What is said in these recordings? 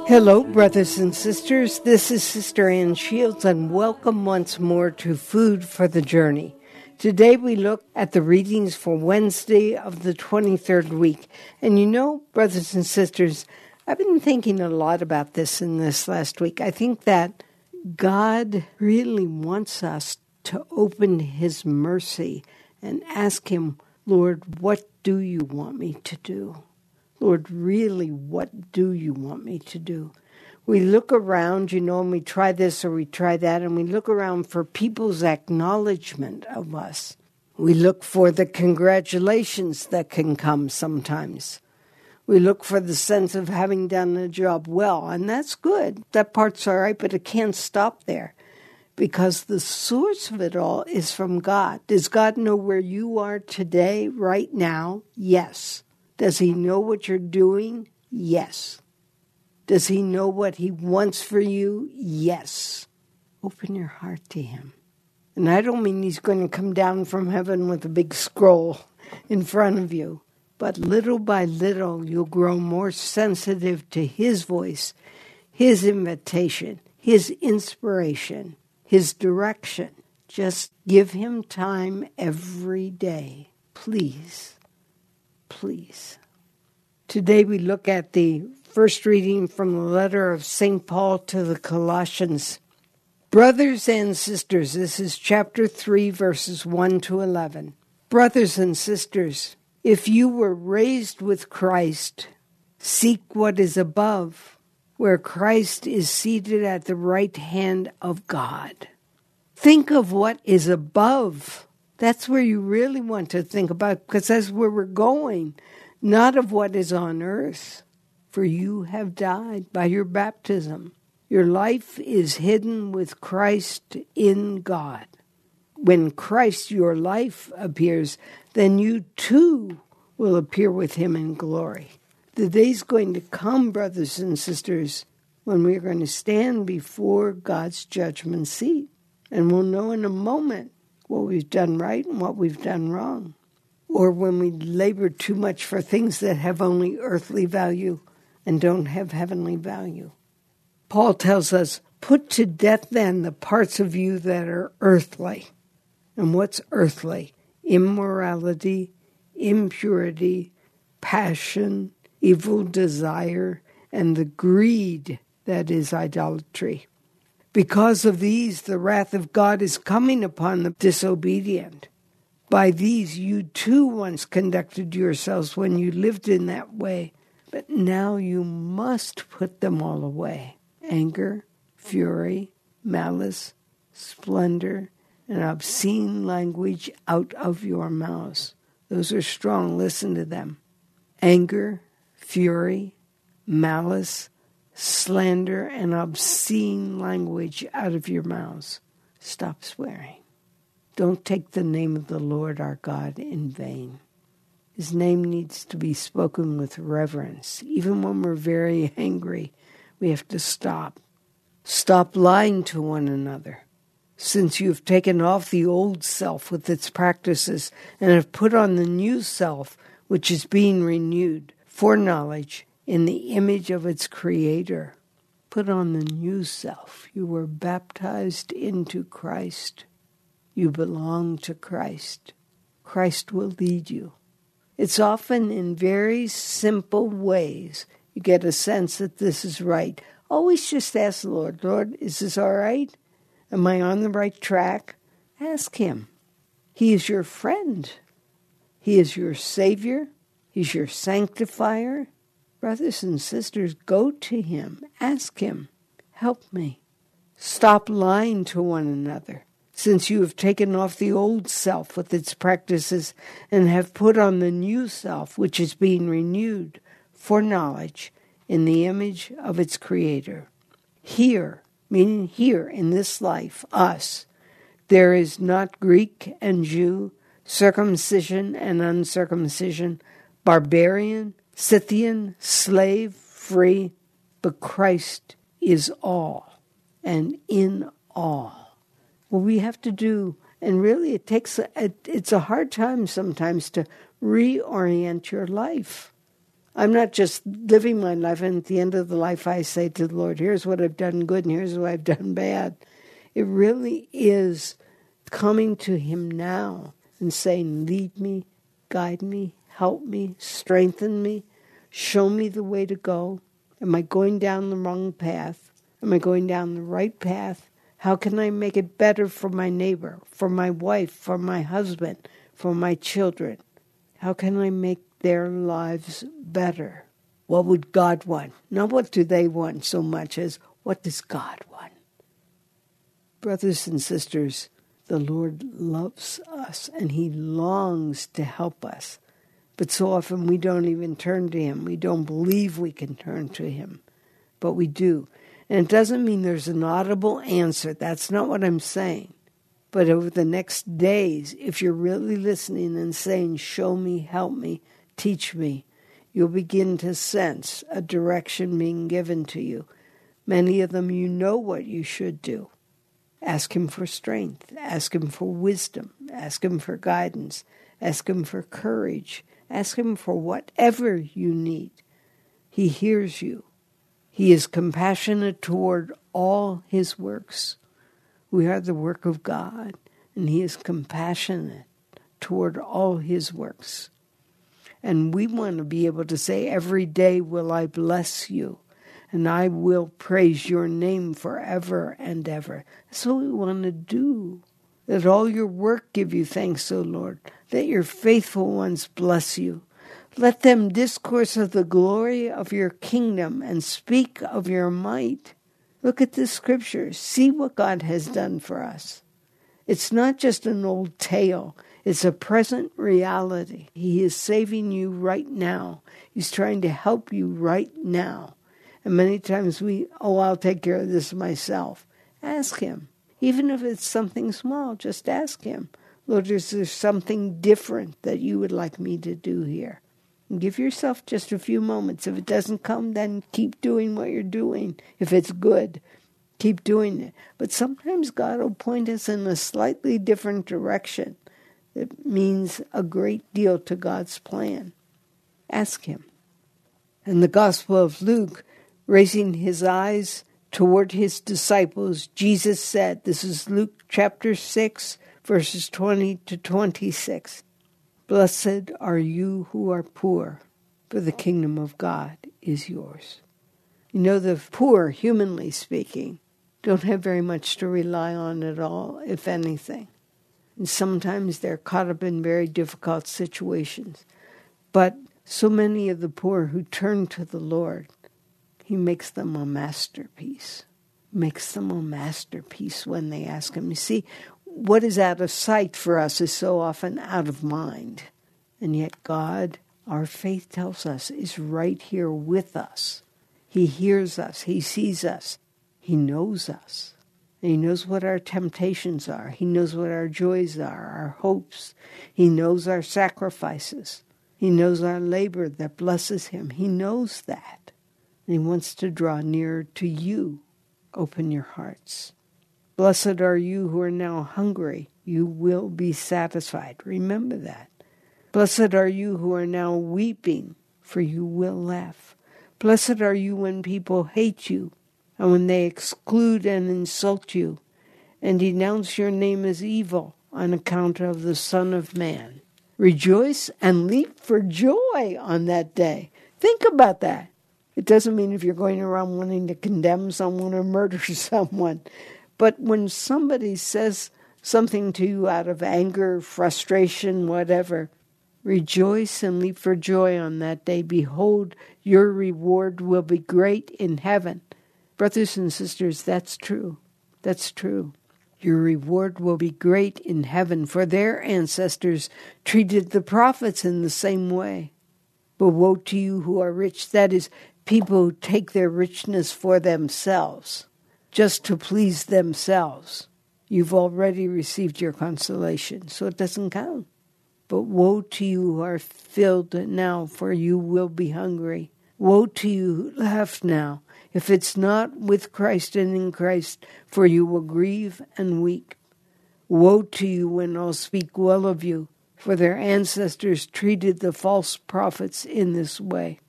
Hello, brothers and sisters. This is Sister Ann Shields, and welcome once more to Food for the Journey. Today we look at the readings for Wednesday of the 23rd week. And you know, brothers and sisters, I've been thinking a lot about this in this last week. I think that God really wants us to open His mercy and ask Him, Lord, what do you want me to do? Lord, really, what do you want me to do? We look around, and we try this or we try that, and we look around for people's acknowledgement of us. We look for the congratulations that can come sometimes. We look for the sense of having done the job well, and that's good. That part's all right, but it can't stop there because the source of it all is from God. Does God know where you are today, right now? Yes. Does He know what you're doing? Yes. Does He know what He wants for you? Yes. Open your heart to Him. And I don't mean He's going to come down from heaven with a big scroll in front of you. But little by little, you'll grow more sensitive to His voice, His invitation, His inspiration, His direction. Just give Him time every day. Please. Please. Today we look at the first reading from the letter of St. Paul to the Colossians. Brothers and sisters, this is chapter 3, verses 1 to 11. Brothers and sisters, if you were raised with Christ, seek what is above, where Christ is seated at the right hand of God. Think of what is above. That's where you really want to think about, because that's where we're going, not of what is on earth. For you have died by your baptism. Your life is hidden with Christ in God. When Christ, your life, appears, then you too will appear with Him in glory. The day's going to come, brothers and sisters, when we're going to stand before God's judgment seat. And we'll know in a moment what we've done right and what we've done wrong. Or when we labor too much for things that have only earthly value and don't have heavenly value. Paul tells us, put to death then the parts of you that are earthly. And what's earthly? Immorality, impurity, passion, evil desire, and the greed that is idolatry. Because of these, the wrath of God is coming upon the disobedient. By these you too once conducted yourselves when you lived in that way, but now you must put them all away. Anger, fury, malice, splendor, and obscene language out of your mouths. Those are strong. Listen to them. Anger, fury, malice, slander, and obscene language out of your mouths. Stop swearing. Don't take the name of the Lord our God in vain. His name needs to be spoken with reverence. Even when we're very angry, we have to stop. Stop lying to one another. Since you have taken off the old self with its practices and have put on the new self, which is being renewed for knowledge in the image of its Creator. Put on the new self. You were baptized into Christ. You belong to Christ. Christ will lead you. It's often in very simple ways you get a sense that this is right. Always just ask the Lord, Lord, is this all right? Am I on the right track? Ask Him. He is your friend. He is your Savior. He's your sanctifier. Brothers and sisters, go to Him. Ask Him, help me. Stop lying to one another, since you have taken off the old self with its practices and have put on the new self, which is being renewed for knowledge in the image of its Creator. Here, meaning here in this life, us, there is not Greek and Jew, circumcision and uncircumcision, barbarian, Scythian, slave, free, but Christ is all and in all. What we have to do, and really it's a hard time sometimes to reorient your life. I'm not just living my life, and at the end of the life I say to the Lord, here's what I've done good and here's what I've done bad. It really is coming to him now and saying, lead me, guide me, help me, strengthen me, show me the way to go. Am I going down the wrong path? Am I going down the right path? How can I make it better for my neighbor, for my wife, for my husband, for my children? How can I make their lives better? What would God want? Not what do they want so much as what does God want? Brothers and sisters, the Lord loves us and he longs to help us. But so often we don't even turn to him. We don't believe we can turn to him. But we do. And it doesn't mean there's an audible answer. That's not what I'm saying. But over the next days, if you're really listening and saying, show me, help me, teach me, you'll begin to sense a direction being given to you. Many of them, you know what you should do. Ask him for strength. Ask him for wisdom. Ask him for guidance. Ask him for courage. Ask him for whatever you need. He hears you. He is compassionate toward all his works. We are the work of God, and he is compassionate toward all his works. And we want to be able to say, every day will I bless you, and I will praise your name forever and ever. That's what we want to do. Let all your work give you thanks, O Lord. Let your faithful ones bless you. Let them discourse of the glory of your kingdom and speak of your might. Look at the scriptures. See what God has done for us. It's not just an old tale. It's a present reality. He is saving you right now. He's trying to help you right now. And many times I'll take care of this myself. Ask him. Even if it's something small, just ask him. Lord, is there something different that you would like me to do here? And give yourself just a few moments. If it doesn't come, then keep doing what you're doing. If it's good, keep doing it. But sometimes God will point us in a slightly different direction. It means a great deal to God's plan. Ask him. In the Gospel of Luke, raising his eyes toward his disciples, Jesus said, this is Luke chapter 6, verses 20 to 26. Blessed are you who are poor, for the kingdom of God is yours. You know, the poor, humanly speaking, don't have very much to rely on at all, if anything. And sometimes they're caught up in very difficult situations. But so many of the poor who turn to the Lord, he makes them a masterpiece. Makes them a masterpiece when they ask him. You see, what is out of sight for us is so often out of mind. And yet God, our faith tells us, is right here with us. He hears us. He sees us. He knows us. And he knows what our temptations are. He knows what our joys are, our hopes. He knows our sacrifices. He knows our labor that blesses him. He knows that. And he wants to draw nearer to you. Open your hearts. Blessed are you who are now hungry. You will be satisfied. Remember that. Blessed are you who are now weeping, for you will laugh. Blessed are you when people hate you, and when they exclude and insult you, and denounce your name as evil on account of the Son of Man. Rejoice and leap for joy on that day. Think about that. It doesn't mean if you're going around wanting to condemn someone or murder someone. But when somebody says something to you out of anger, frustration, whatever, rejoice and leap for joy on that day. Behold, your reward will be great in heaven. Brothers and sisters, that's true. That's true. Your reward will be great in heaven, for their ancestors treated the prophets in the same way. But woe to you who are rich, that is, people who take their richness for themselves, just to please themselves. You've already received your consolation, so it doesn't count. But woe to you who are filled now, for you will be hungry. Woe to you who laugh now, if it's not with Christ and in Christ, for you will grieve and weep. Woe to you when all speak well of you, for their ancestors treated the false prophets in this way.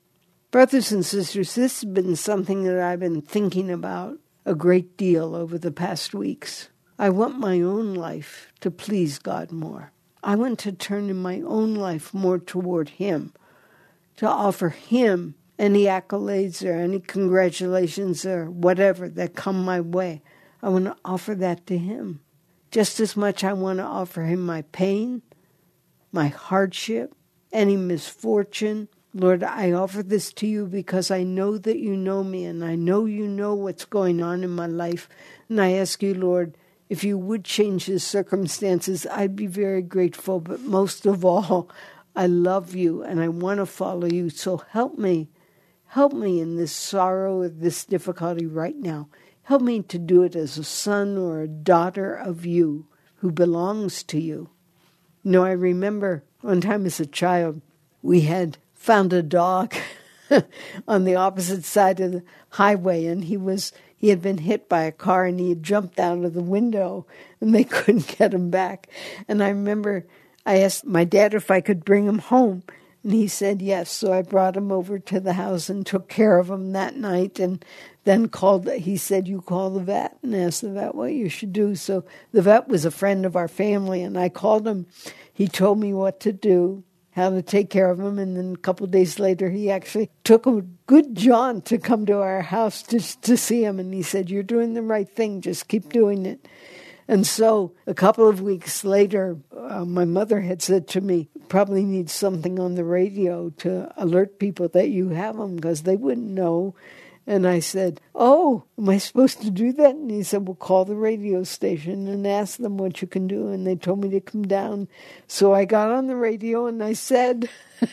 Brothers and sisters, this has been something that I've been thinking about a great deal over the past weeks. I want my own life to please God more. I want to turn in my own life more toward Him, to offer Him any accolades or any congratulations or whatever that come my way. I want to offer that to Him. Just as much I want to offer Him my pain, my hardship, any misfortune. Lord, I offer this to you because I know that you know me and I know you know what's going on in my life. And I ask you, Lord, if you would change the circumstances, I'd be very grateful. But most of all, I love you and I want to follow you. So help me. Help me in this sorrow or this difficulty right now. Help me to do it as a son or a daughter of you who belongs to you. You know, I remember one time as a child, we had found a dog on the opposite side of the highway, and he had been hit by a car, and he had jumped out of the window, and they couldn't get him back. And I remember I asked my dad if I could bring him home, and he said yes. So I brought him over to the house and took care of him that night, and then he said, you call the vet, and asked the vet what you should do. So the vet was a friend of our family, and I called him. He told me what to do, how to take care of him, and then a couple of days later, he actually took a good John to come to our house to see him, and he said, you're doing the right thing, just keep doing it. And so a couple of weeks later, my mother had said to me, probably need something on the radio to alert people that you have them, because they wouldn't know. And I said, oh, am I supposed to do that? And he said, well, call the radio station and ask them what you can do. And they told me to come down. So I got on the radio and I said,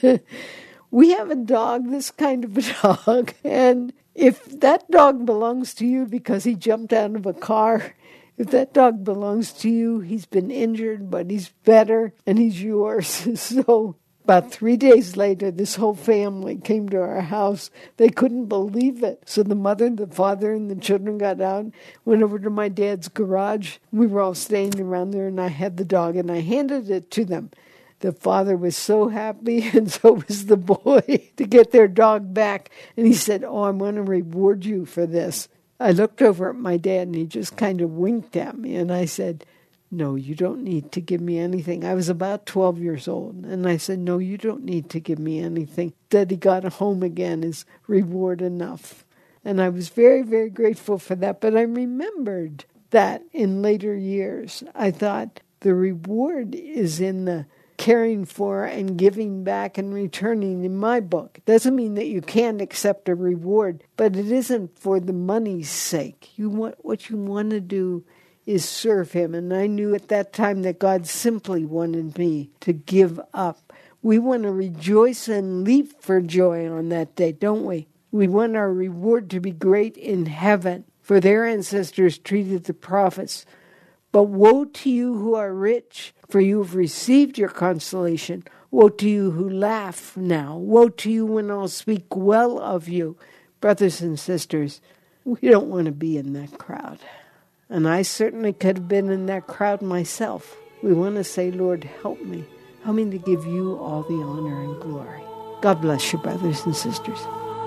we have a dog, this kind of a dog. And if that dog belongs to you because he jumped out of a car, if that dog belongs to you, he's been injured, but he's better and he's yours. So about 3 days later, this whole family came to our house. They couldn't believe it. So the mother, the father, and the children got out, went over to my dad's garage. We were all standing around there, and I had the dog, and I handed it to them. The father was so happy, and so was the boy, to get their dog back. And he said, oh, I want to reward you for this. I looked over at my dad, and he just kind of winked at me, and I said, no, you don't need to give me anything. I was about 12 years old. And I said, no, you don't need to give me anything. That he got home again is reward enough. And I was very, very grateful for that. But I remembered that in later years. I thought the reward is in the caring for and giving back and returning in my book. It doesn't mean that you can't accept a reward, but it isn't for the money's sake. What you want to do is serve Him. And I knew at that time that God simply wanted me to give up. We want to rejoice and leap for joy on that day, don't we? We want our reward to be great in heaven, for their ancestors treated the prophets. But woe to you who are rich, for you have received your consolation. Woe to you who laugh now. Woe to you when all speak well of you. Brothers and sisters, we don't want to be in that crowd. And I certainly could have been in that crowd myself. We want to say, Lord, help me. Help me to give you all the honor and glory. God bless you, brothers and sisters.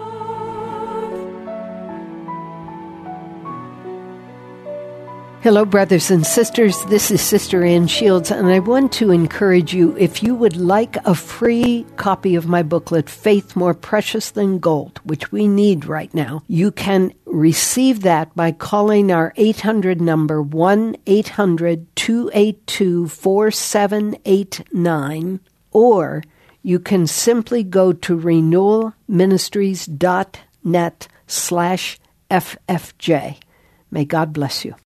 Hello, brothers and sisters. This is Sister Ann Shields, and I want to encourage you, if you would like a free copy of my booklet, Faith More Precious Than Gold, which we need right now, you can receive that by calling our 800 number, 1-800-282-4789, or you can simply go to renewalministries.net/FFJ. May God bless you.